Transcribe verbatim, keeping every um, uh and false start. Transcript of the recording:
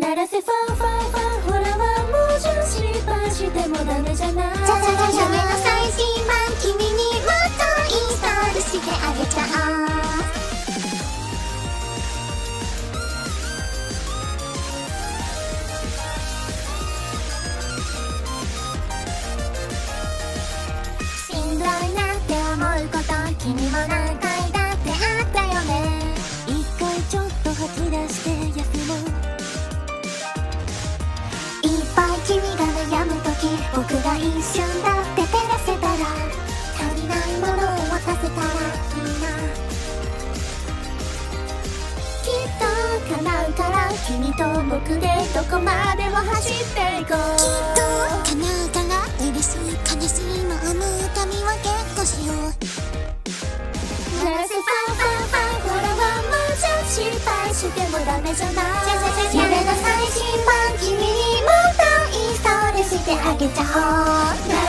鳴らせファンファンファン、ほらはもうじゃ失敗してもダメじゃない。 じゃじゃじゃじゃ目の最新版、君にもっとインストールしてあげちゃおう。しんどいなって思うこと、君も何回だってあったよね。 一回ちょっと吐き出して休もう。 いっぱい君が悩むとき、僕が一瞬だって照らせたら、足りないものを渡せたらいいな。きっと叶うから、君と僕でどこまでも走っていこう。きっと叶うから、嬉しい悲しいも思う髪は結構しよう。鳴らせファンファンファン、ほらはもうじゃ失敗してもダメじゃない。夢の最新版、君にもっとインストールしてあげちゃおう。